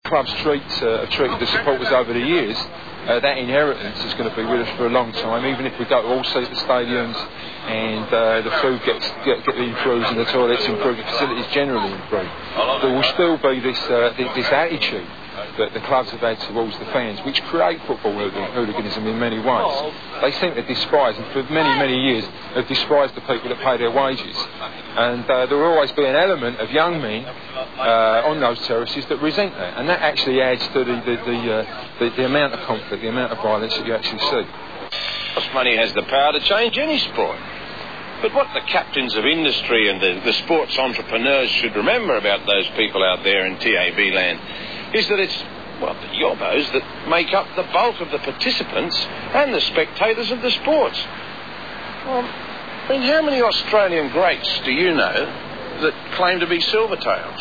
clubs have treated the supporters over the years, that inheritance is going to be with us for a long time. Even if we go to all seat the stadiums and the food get improved and the toilets improved, the facilities generally improved, there will still be this attitude that the clubs have had towards the fans, which create football hooliganism in many ways. They seem to despise, and for many years have despised the people that pay their wages. And there will always be an element of young men on those terraces that resent that, and that actually adds to the amount of conflict, the amount of violence that you actually see. Money has the power to change any sport. But what the captains of industry and the sports entrepreneurs should remember about those people out there in TAB land is that it's, well, the yobbos that make up the bulk of the participants and the spectators of the sports. Well, I mean, how many Australian greats do you know that claim to be Silvertails?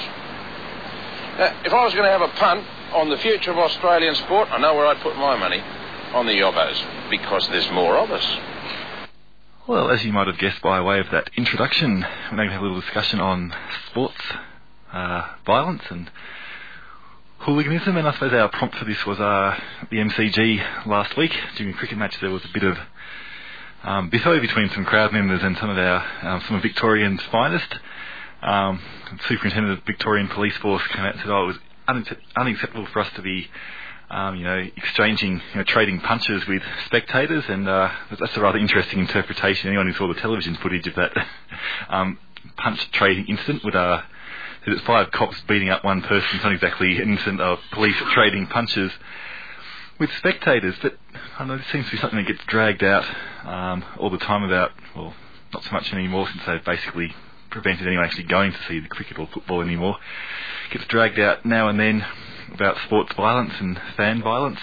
If I was going to have a punt on the future of Australian sport, I know where I'd put my money: on the yobbos, because there's more of us. Well, as you might have guessed by way of that introduction, we're going to have a little discussion on sports, violence and hooliganism, and I suppose our prompt for this was the MCG last week. During a cricket match there was a bit of biffo between some crowd members and some of Victorian's finest. Superintendent of the Victorian Police Force came out and said, it was unacceptable for us to be exchanging, trading punches with spectators, and that's a rather interesting interpretation. Anyone who saw the television footage of that punch trading incident would that it's 5 cops beating up one person. It's not exactly an incident of police trading punches with spectators, but I know this seems to be something that gets dragged out all the time about, well, not so much anymore since they've basically prevented anyone actually going to see the cricket or football anymore. It gets dragged out now and then about sports violence and fan violence,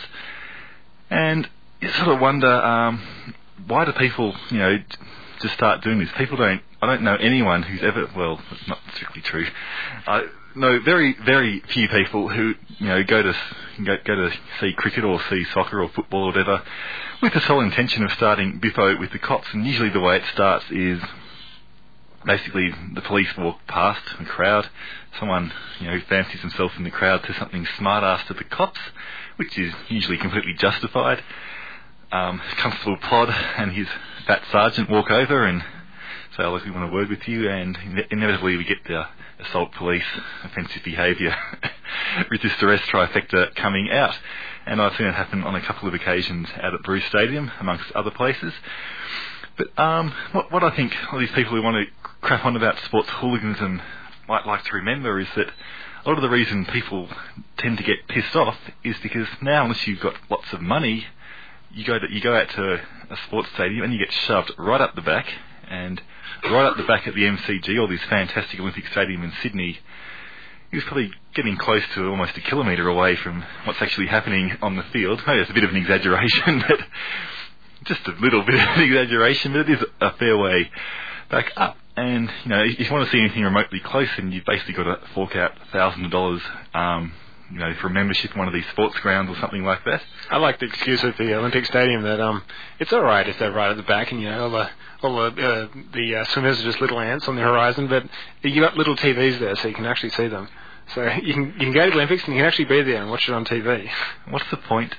and you sort of wonder, why do people, just start doing this? I don't know anyone who's ever, well, it's not strictly true. I know very, very few people who, go to see cricket or see soccer or football or whatever with the sole intention of starting biffo with the cops. And usually the way it starts is basically the police walk past the crowd. Someone, who fancies himself in the crowd says something smart-ass to the cops, which is usually completely justified. Constable Plod and his fat sergeant walk over and say, we want a word with you, and inevitably we get the assault police, offensive behaviour, resist arrest trifecta coming out. And I've seen it happen on a couple of occasions out at Bruce Stadium, amongst other places. But what I think all these people who want to crap on about sports hooliganism might like to remember is that a lot of the reason people tend to get pissed off is because now, unless you've got lots of money, you go out to a sports stadium and you get shoved right up the back, and right up the back at the MCG, or this fantastic Olympic Stadium in Sydney, he was probably getting close to almost a kilometre away from what's actually happening on the field. Maybe that's a bit of an exaggeration, but just a little bit of an exaggeration, but it is a fair way back up. And, if you want to see anything remotely close, then you've basically got to fork out $1,000, for a membership in one of these sports grounds or something like that. I like the excuse at the Olympic Stadium that it's all right if they're right at the back, and all the swimmers are just little ants on the horizon, but you got little TVs there, so you can actually see them. So you can go to the Olympics and you can actually be there and watch it on TV. What's the point?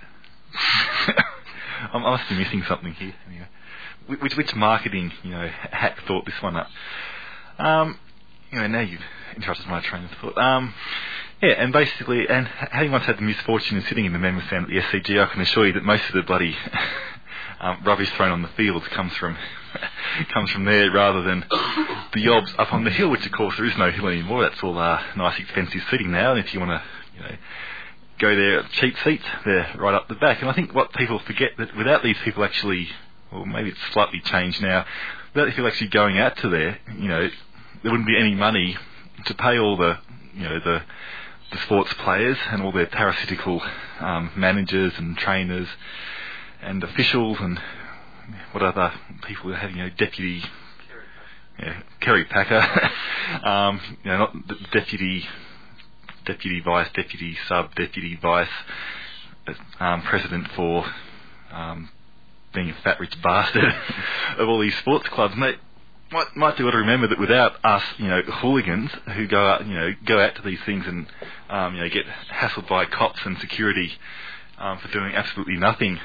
I must be missing something here. Anyway. Which marketing, hack thought this one up? Now you've interrupted my train of thought. And basically, and having once had the misfortune of sitting in the members' stand at the SCG, I can assure you that most of the bloody rubbish thrown on the fields comes from there, rather than the yobs up on the hill, which of course there is no hill anymore. That's all nice expensive seating now, and if you want to, go there at cheap seats, they're right up the back. And I think what people forget, that without these people actually, well, maybe it's slightly changed now, without these people actually going out to there, there wouldn't be any money to pay all the sports players and all their parasitical managers and trainers and officials and what other people are having, deputy, Kerry Packer, not the deputy vice, deputy sub, deputy vice, president for being a fat rich bastard of all these sports clubs. Mate, might do well to remember that without us, hooligans who go out to these things and get hassled by cops and security for doing absolutely nothing.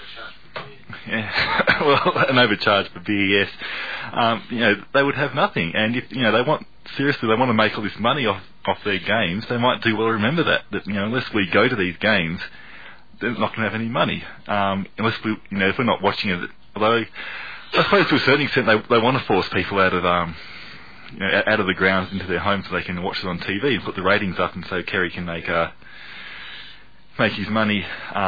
Yeah, well, an overcharge for beer, yes. They would have nothing, and if they want to make all this money off their games, they might do well to remember that unless we go to these games, they're not going to have any money. Unless we, if we're not watching it, although I suppose to a certain extent they want to force people out of out of the grounds into their homes so they can watch it on TV and put the ratings up, and so Kerry can make his money.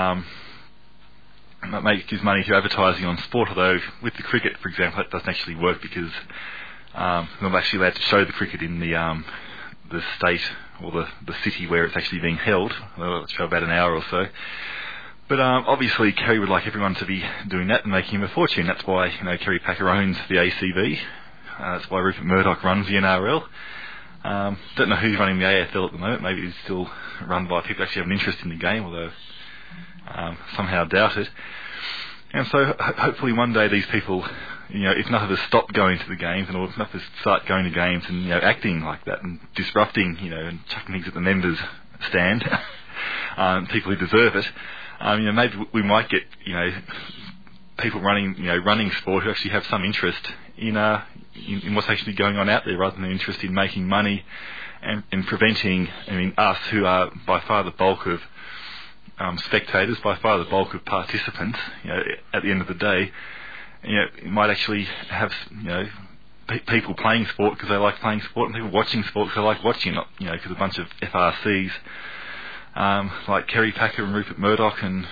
Make his money through advertising on sport, although with the cricket, for example, that doesn't actually work because they're not actually allowed to show the cricket in the state or the city where it's actually being held. They'll show about an hour or so. But obviously Kerry would like everyone to be doing that and making him a fortune. That's why Kerry Packer owns the ACB. That's why Rupert Murdoch runs the NRL. Don't know who's running the AFL at the moment. Maybe it's still run by people who actually have an interest in the game, although somehow doubt it. And so hopefully one day these people, if enough of us stop going to the games and if enough of us start going to games and acting like that and disrupting, and chucking things at the members' stand, people who deserve it, maybe we might get people running sport who actually have some interest in what's actually going on out there rather than an interest in making money and preventing us who are by far the bulk of spectators, by far the bulk of participants, at the end of the day, it might actually have, people playing sport because they like playing sport and people watching sport because they like watching it, because a bunch of FRCs, like Kerry Packer and Rupert Murdoch and,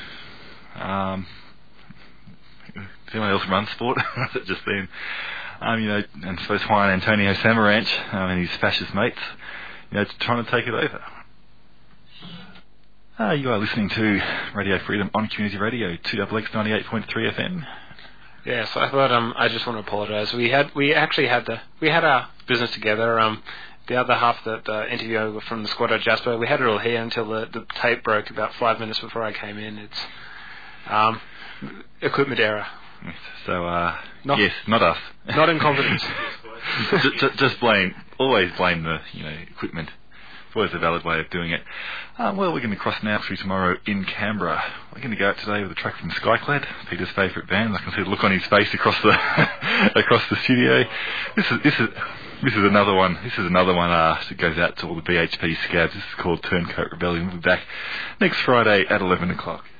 if anyone else runs sport, just then, and so is Juan Antonio Samaranch, and his fascist mates, trying to take it over. You are listening to Radio Freedom on Community Radio, 2XX 98.3 FM. Yes, I thought I just want to apologise. We had our business together. The other half of that interview from the squad at Jasper, we had it all here until the tape broke about 5 minutes before I came in. It's equipment error. So yes, not us. Not in confidence. just always blame the equipment. It's always a valid way of doing it. Well, we're going to cross now through tomorrow in Canberra. We're going to go out today with a track from Skyclad, Peter's favourite band. I can see the look on his face across the studio. This is another one. This is another one that goes out to all the BHP scabs. This is called Turncoat Rebellion. We'll be back next Friday at 11 o'clock.